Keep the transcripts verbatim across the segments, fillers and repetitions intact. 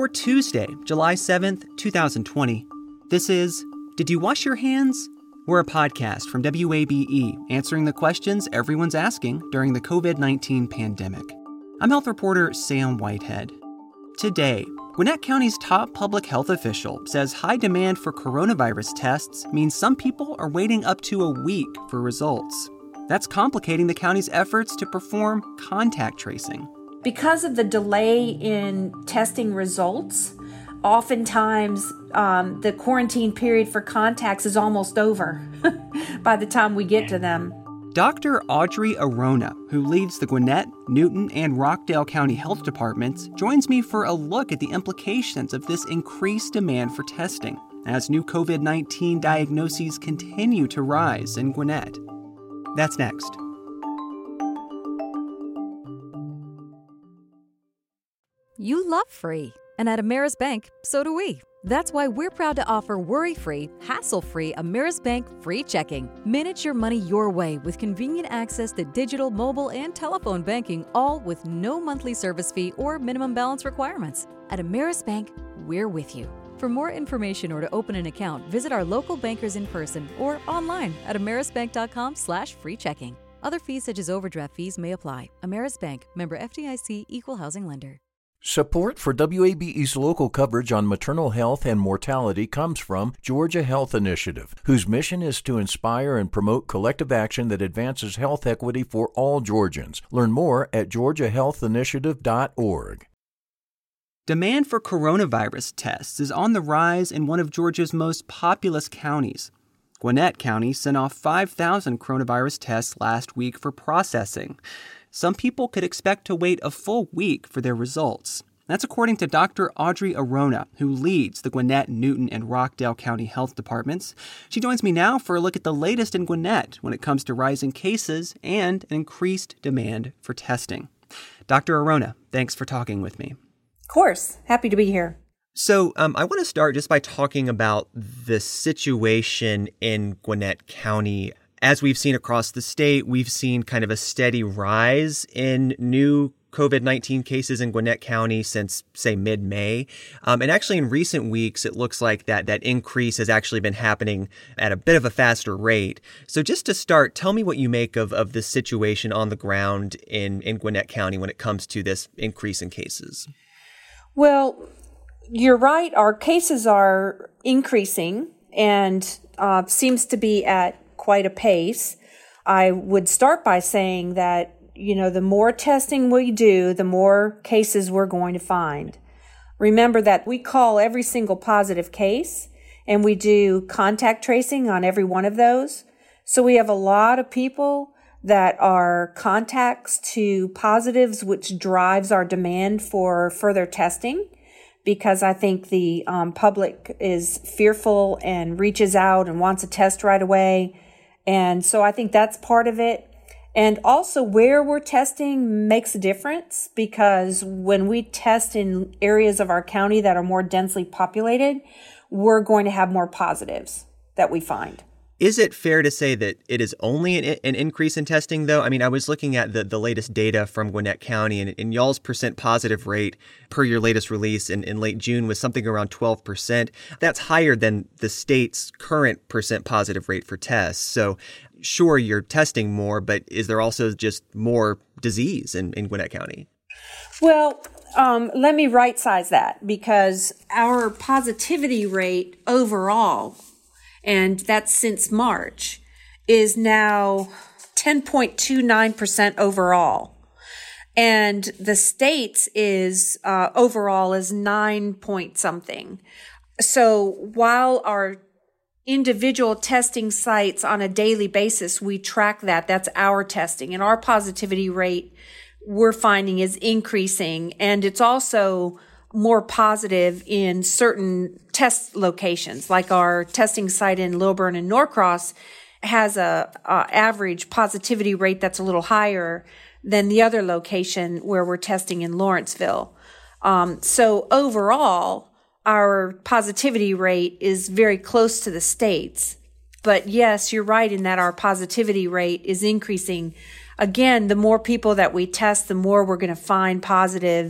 for Tuesday, July seventh, twenty twenty. This is Did You Wash Your Hands? We're a podcast from W A B E answering the questions everyone's asking during the covid nineteen pandemic. I'm health reporter Sam Whitehead. Today, Gwinnett County's top public health official says high demand for coronavirus tests means some people are waiting up to a week for results. That's complicating the county's efforts to perform contact tracing. Because of the delay in testing results, oftentimes um, the quarantine period for contacts is almost over by the time we get to them. Doctor Audrey Arona, who leads the Gwinnett, Newton, and Rockdale County Health Departments, joins me for a look at the implications of this increased demand for testing as new covid nineteen diagnoses continue to rise in Gwinnett. That's next. You love free. And at Ameris Bank, so do we. That's why we're proud to offer worry-free, hassle-free Ameris Bank free checking. Manage your money your way with convenient access to digital, mobile, and telephone banking, all with no monthly service fee or minimum balance requirements. At Ameris Bank, we're with you. For more information or to open an account, visit our local bankers in person or online at amerisbank.com slash free checking. Other fees such as overdraft fees may apply. Ameris Bank, member F D I C, equal housing lender. Support for W A B E's local coverage on maternal health and mortality comes from Georgia Health Initiative, whose mission is to inspire and promote collective action that advances health equity for all Georgians. Learn more at georgia health initiative dot org. Demand for coronavirus tests is on the rise in one of Georgia's most populous counties. Gwinnett County sent off five thousand coronavirus tests last week for processing. Some people could expect to wait a full week for their results. That's according to Doctor Audrey Arona, who leads the Gwinnett, Newton, and Rockdale County Health Departments. She joins me now for a look at the latest in Gwinnett when it comes to rising cases and an increased demand for testing. Doctor Arona, thanks for talking with me. Of course. Happy to be here. So um, I want to start just by talking about the situation in Gwinnett County. As we've seen across the state, we've seen kind of a steady rise in new covid nineteen cases in Gwinnett County since, say, mid-May. Um, and actually, in recent weeks, it looks like that that increase has actually been happening at a bit of a faster rate. So just to start, tell me what you make of, of the situation on the ground in, in Gwinnett County when it comes to this increase in cases. Well, you're right. Our cases are increasing and uh, seems to be at quite a pace. I would start by saying that, you know, the more testing we do, the more cases we're going to find. Remember that we call every single positive case and we do contact tracing on every one of those. So we have a lot of people that are contacts to positives, which drives our demand for further testing, because I think the um, public is fearful and reaches out and wants a test right away. And so I think that's part of it. And also where we're testing makes a difference, because when we test in areas of our county that are more densely populated, we're going to have more positives that we find. Is it fair to say that it is only an, an increase in testing, though? I mean, I was looking at the, the latest data from Gwinnett County, and, and y'all's percent positive rate per your latest release in, in late June was something around twelve percent. That's higher than the state's current percent positive rate for tests. So sure, you're testing more, but is there also just more disease in, in Gwinnett County? Well, um, let me right size that, because our positivity rate overall, and that's since March, is now ten point two nine percent overall. And the state's is, uh, overall is nine point something. So while our individual testing sites on a daily basis, we track that, that's our testing, and our positivity rate we're finding is increasing. And it's also more positive in certain test locations, like our testing site in Lilburn and Norcross has a, a average positivity rate that's a little higher than the other location where we're testing in Lawrenceville. Um, so overall, our positivity rate is very close to the state's. But yes, you're right in that our positivity rate is increasing. Again, the more people that we test, the more we're going to find positive.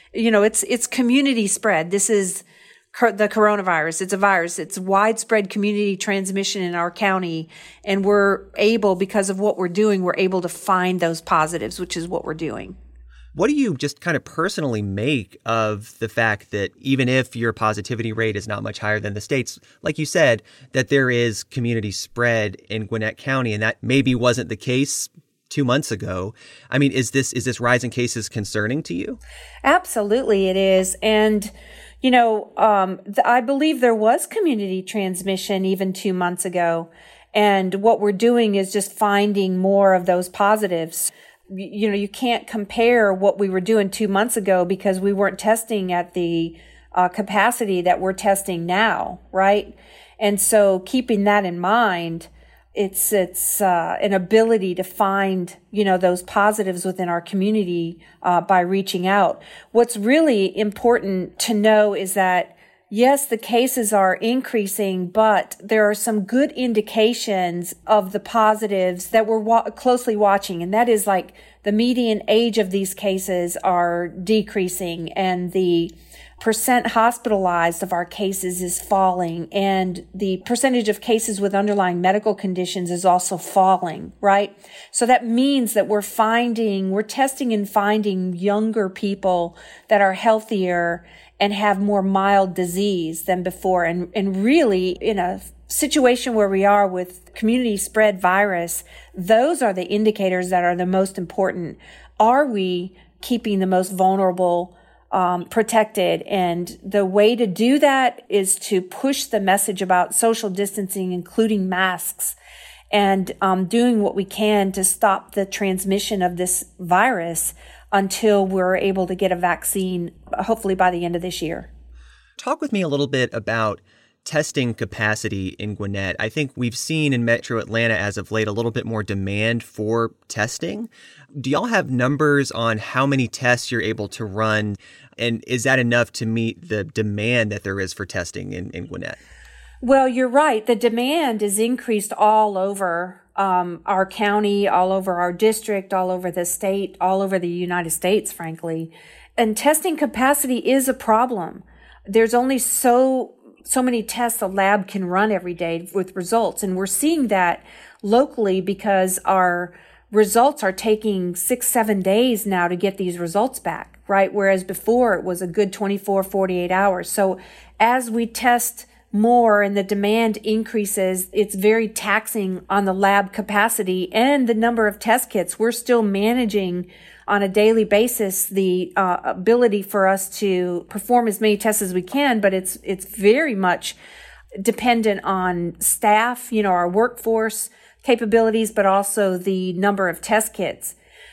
You know, it's, it's community spread. This is the coronavirus. It's a virus. It's widespread community transmission in our county. And we're able, because of what we're doing, we're able to find those positives, which is what we're doing. What do you just kind of personally make of the fact that even if your positivity rate is not much higher than the state's, like you said, that there is community spread in Gwinnett County, and that maybe wasn't the case two months ago? I mean, is this is this rise in cases concerning to you? Absolutely, it is. And, you know, um, th- I believe there was community transmission even two months ago. And what we're doing is just finding more of those positives. You know, you can't compare what we were doing two months ago because we weren't testing at the uh, capacity that we're testing now, right? And so keeping that in mind, it's it's uh, an ability to find, you know, those positives within our community uh, by reaching out. What's really important to know is that, yes, the cases are increasing, but there are some good indications of the positives that we're wa- closely watching. And that is like the median age of these cases are decreasing and the percent hospitalized of our cases is falling. And the percentage of cases with underlying medical conditions is also falling, right? So that means that we're finding, we're testing and finding younger people that are healthier and have more mild disease than before. And, and really, in a situation where we are with community spread virus, those are the indicators that are the most important. Are we keeping the most vulnerable um, protected? And the way to do that is to push the message about social distancing, including masks, and um, doing what we can to stop the transmission of this virus until we're able to get a vaccine, hopefully by the end of this year. Talk with me a little bit about testing capacity in Gwinnett. I think we've seen in Metro Atlanta as of late a little bit more demand for testing. Do y'all have numbers on how many tests you're able to run? And is that enough to meet the demand that there is for testing in, in Gwinnett? Well, you're right. The demand is increased all over um, our county, all over our district, all over the state, all over the United States, frankly. And testing capacity is a problem. There's only so so many tests a lab can run every day with results. And we're seeing that locally because our results are taking six, seven days now to get these results back, right? Whereas before it was a good twenty-four, forty-eight hours. So as we test more and the demand increases, it's very taxing on the lab capacity and the number of test kits. We're still managing on a daily basis the uh, ability for us to perform as many tests as we can, but it's it's very much dependent on staff, you know, our workforce capabilities, but also the number of test kits.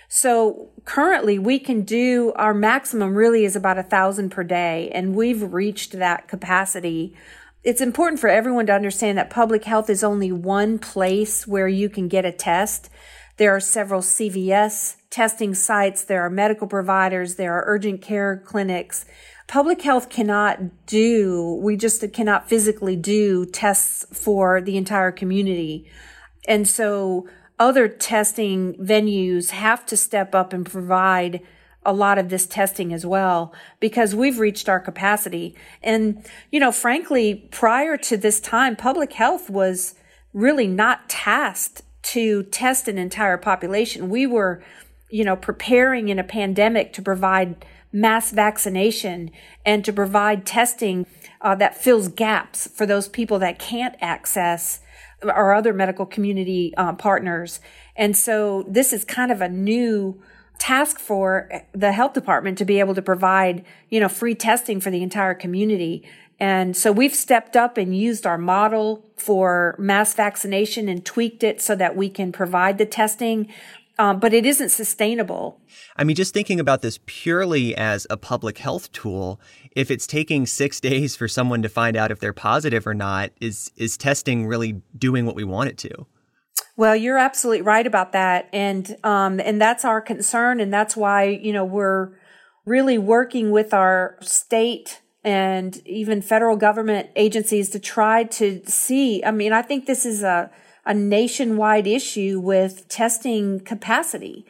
So currently we can do, our maximum really is about a thousand per day, and we've reached that capacity. It's important for everyone to understand that public health is only one place where you can get a test. There are several C V S testing sites. There are medical providers. There are urgent care clinics. Public health cannot do, we just cannot physically do tests for the entire community. And so other testing venues have to step up and provide a lot of this testing as well, because we've reached our capacity. And, you know, frankly, prior to this time, public health was really not tasked to test an entire population. We were, you know, preparing in a pandemic to provide mass vaccination and to provide testing uh, that fills gaps for those people that can't access our other medical community uh, partners. And so this is kind of a new task for the health department to be able to provide, you know, free testing for the entire community. And so we've stepped up and used our model for mass vaccination and tweaked it so that we can provide the testing. Um, but it isn't sustainable. I mean, just thinking about this purely as a public health tool, if it's taking six days for someone to find out if they're positive or not, is is testing really doing what we want it to? Well, you're absolutely right about that. And, um, and that's our concern. And that's why, you know, we're really working with our state and even federal government agencies to try to see. I mean, I think this is a, a nationwide issue with testing capacity.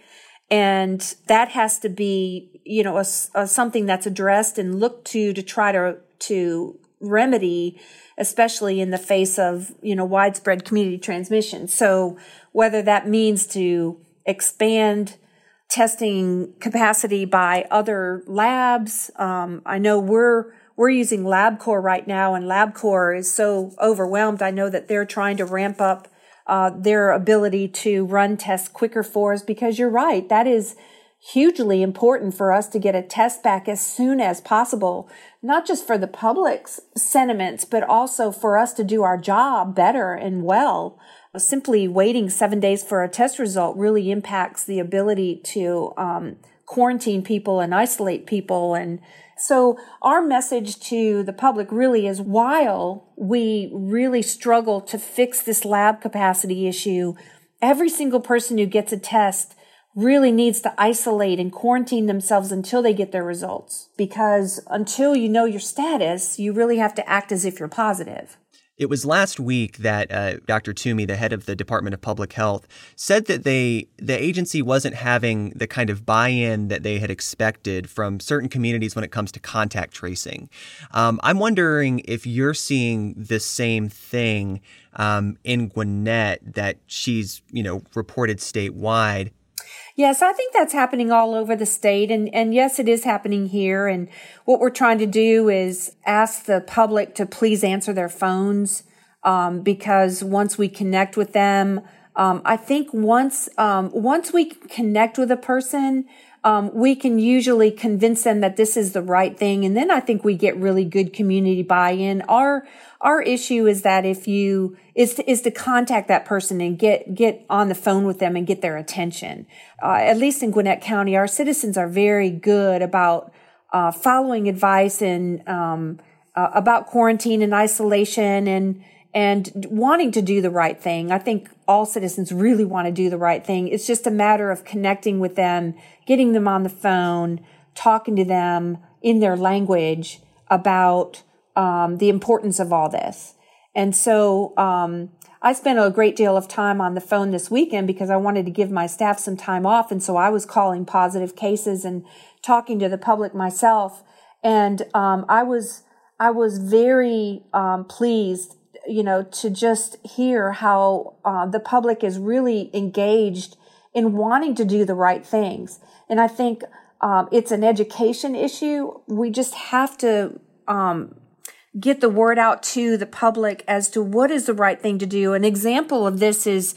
And that has to be, you know, a, a, something that's addressed and looked to to try to, to remedy, especially in the face of, you know, widespread community transmission. So whether that means to expand testing capacity by other labs, um, I know we're, we're using LabCorp right now, and LabCorp is so overwhelmed. I know that they're trying to ramp up Uh, their ability to run tests quicker for us, because you're right, that is hugely important for us to get a test back as soon as possible, not just for the public's sentiments, but also for us to do our job better and well. Simply waiting seven days for a test result really impacts the ability to um, quarantine people and isolate people. And so our message to the public really is, while we really struggle to fix this lab capacity issue, every single person who gets a test really needs to isolate and quarantine themselves until they get their results. Because until you know your status, you really have to act as if you're positive. It was last week that uh, Doctor Toomey, the head of the Department of Public Health, said that they the agency wasn't having the kind of buy-in that they had expected from certain communities when it comes to contact tracing. Um, I'm wondering if you're seeing the same thing um, in Gwinnett that she's, you know, reported statewide. Yes, I think that's happening all over the state. And, and yes, it is happening here. And what we're trying to do is ask the public to please answer their phones, um, because once we connect with them, um, I think once, um, once we connect with a person, um, we can usually convince them that this is the right thing. And then I think we get really good community buy-in. Our, our issue is that if you, is to, is to contact that person and get, get on the phone with them and get their attention. Uh, at least in Gwinnett County, our citizens are very good about, uh, following advice and, um, uh, about quarantine and isolation and, and wanting to do the right thing. I think all citizens really want to do the right thing. It's just a matter of connecting with them, getting them on the phone, talking to them in their language about um, the importance of all this. And so um, I spent a great deal of time on the phone this weekend because I wanted to give my staff some time off. And so I was calling positive cases and talking to the public myself. And um, I was I was very um, pleased, you know, to just hear how uh, the public is really engaged in wanting to do the right things. And I think um, it's an education issue. We just have to um, get the word out to the public as to what is the right thing to do. An example of this is,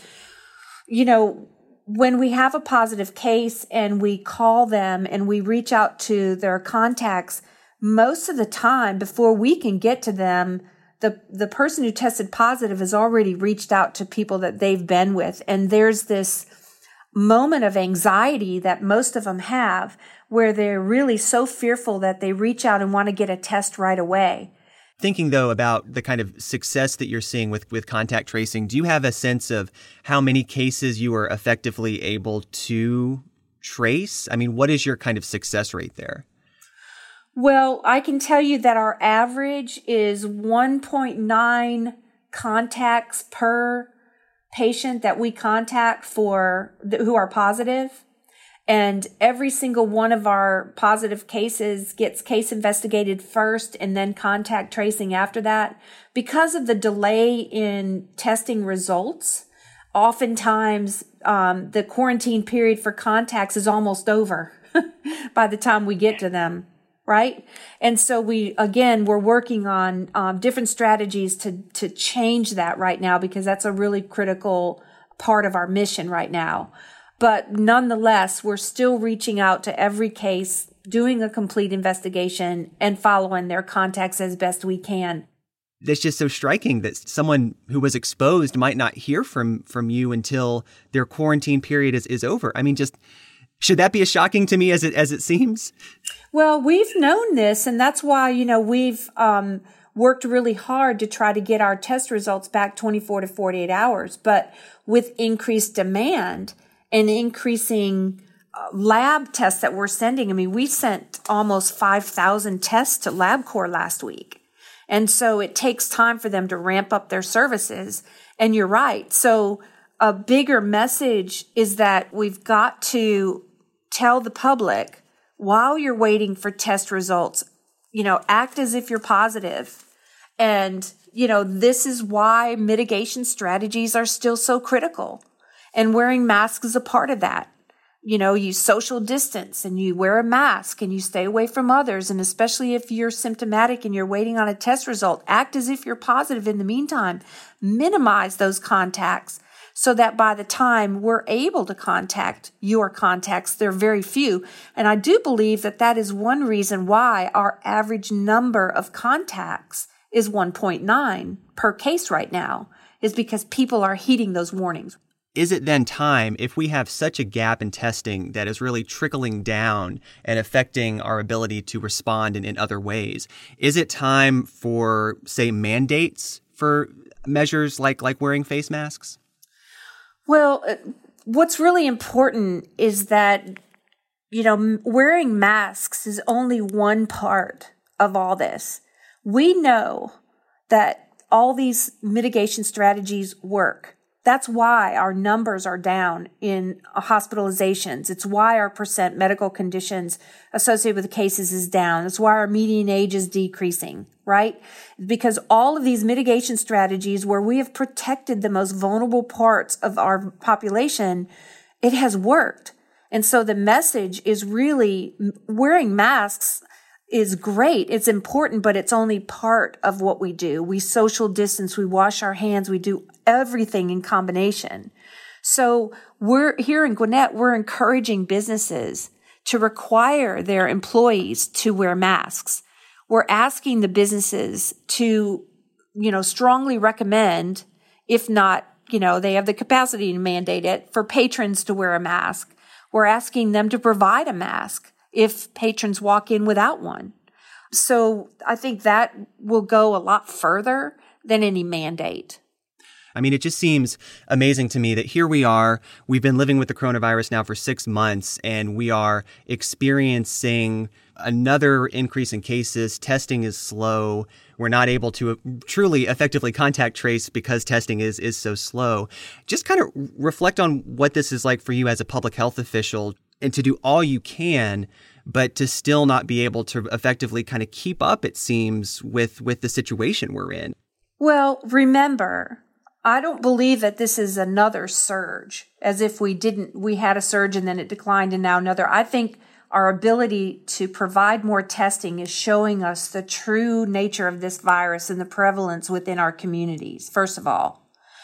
you know, when we have a positive case and we call them and we reach out to their contacts, most of the time before we can get to them, the the person who tested positive has already reached out to people that they've been with. And there's this moment of anxiety that most of them have where they're really so fearful that they reach out and want to get a test right away. Thinking, though, about the kind of success that you're seeing with, with contact tracing, do you have a sense of how many cases you are effectively able to trace? I mean, what is your kind of success rate there? Well, I can tell you that our average is one point nine contacts per patient that we contact for who are positive. And every single one of our positive cases gets case investigated first and then contact tracing after that. Because of the delay in testing results, oftentimes um, the quarantine period for contacts is almost over by the time we get to them. Right? And so we, again, we're working on um, different strategies to, to change that right now, because that's a really critical part of our mission right now. But nonetheless, we're still reaching out to every case, doing a complete investigation and following their contacts as best we can. That's just so striking that someone who was exposed might not hear from, from you until their quarantine period is, is over. I mean, just... should that be as shocking to me as it as it seems? Well, we've known this, and that's why, you know, we've um, worked really hard to try to get our test results back twenty-four to forty-eight hours. But with increased demand and increasing uh, lab tests that we're sending, I mean, we sent almost five thousand tests to LabCorp last week. And so it takes time for them to ramp up their services. And you're right. So a bigger message is that we've got to tell the public while you're waiting for test results, you know, act as if you're positive. And, you know, this is why mitigation strategies are still so critical. And wearing masks is a part of that. You know, you social distance and you wear a mask and you stay away from others. And especially if you're symptomatic and you're waiting on a test result, act as if you're positive in the meantime. Minimize those contacts so that by the time we're able to contact your contacts, they're very few. And I do believe that that is one reason why our average number of contacts is one point nine per case right now, is because people are heeding those warnings. Is it then time, if we have such a gap in testing that is really trickling down and affecting our ability to respond in, in other ways, is it time for, say, mandates for measures like, like wearing face masks? Well, what's really important is that, you know, wearing masks is only one part of all this. We know that all these mitigation strategies work. That's why our numbers are down in hospitalizations. It's why our percent medical conditions associated with cases is down. It's why our median age is decreasing, right? Because all of these mitigation strategies where we have protected the most vulnerable parts of our population, it has worked. And so the message is really wearing masks is great. It's important, but it's only part of what we do. We social distance, we wash our hands, we do everything in combination. So we're here in Gwinnett, we're encouraging businesses to require their employees to wear masks. We're asking the businesses to, you know, strongly recommend, if not, you know, they have the capacity to mandate it, for patrons to wear a mask. We're asking them to provide a mask if patrons walk in without one. So I think that will go a lot further than any mandate. I mean, it just seems amazing to me that here we are, we've been living with the coronavirus now for six months, and we are experiencing another increase in cases. Testing is slow. We're not able to truly effectively contact trace because testing is, is so slow. Just kind of reflect on what this is like for you as a public health official, and to do all you can, but to still not be able to effectively kind of keep up, it seems, with, with the situation we're in. Well, remember, I don't believe that this is another surge, as if we didn't, we had a surge and then it declined and now another. I think our ability to provide more testing is showing us the true nature of this virus and the prevalence within our communities, first of all.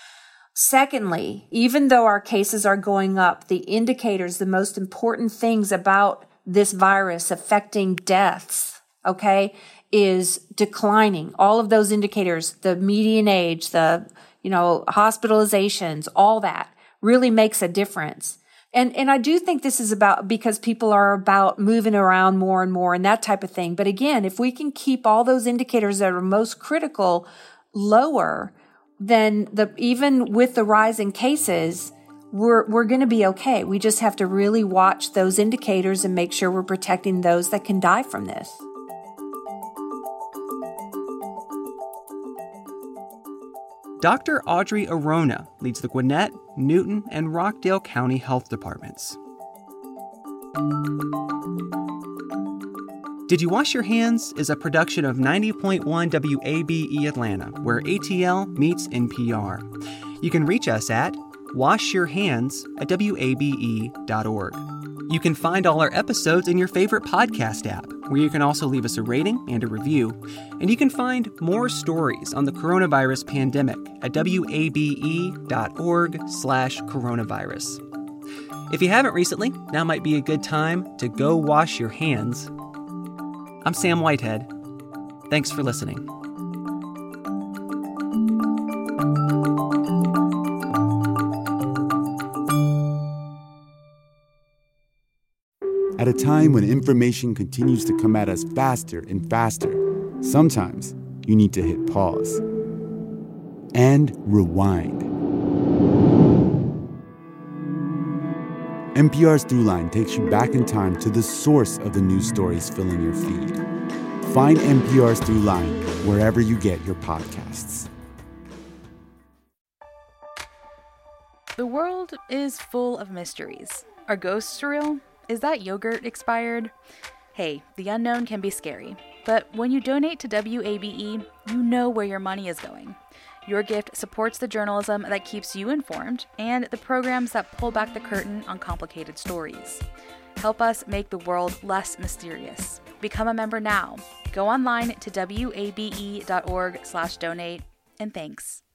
Secondly, even though our cases are going up, the indicators, the most important things about this virus affecting deaths, okay, is declining. All of those indicators, the median age, the, you know, hospitalizations, all that really makes a difference. And, and I do think this is about because people are about moving around more and more and that type of thing. But again, if we can keep all those indicators that are most critical lower, then the, even with the rise in cases, we're, we're going to be okay. We just have to really watch those indicators and make sure we're protecting those that can die from this. Doctor Audrey Arona leads the Gwinnett, Newton, and Rockdale County Health Departments. Did You Wash Your Hands is a production of ninety point one W A B E Atlanta, where A T L meets N P R. You can reach us at wash your hands at W A B E dot org. You can find all our episodes in your favorite podcast app, where you can also leave us a rating and a review. And you can find more stories on the coronavirus pandemic at W A B E dot org slash coronavirus. If you haven't recently, now might be a good time to go wash your hands. I'm Sam Whitehead. Thanks for listening. At a time when information continues to come at us faster and faster, sometimes you need to hit pause and rewind. N P R's Throughline takes you back in time to the source of the news stories filling your feed. Find N P R's Throughline wherever you get your podcasts. The world is full of mysteries. Are ghosts real? is that yogurt expired? Hey, the unknown can be scary, but when you donate to W A B E, you know where your money is going. Your gift supports the journalism that keeps you informed and the programs that pull back the curtain on complicated stories. Help us make the world less mysterious. Become a member now. Go online to W A B E dot org slash donate, and thanks.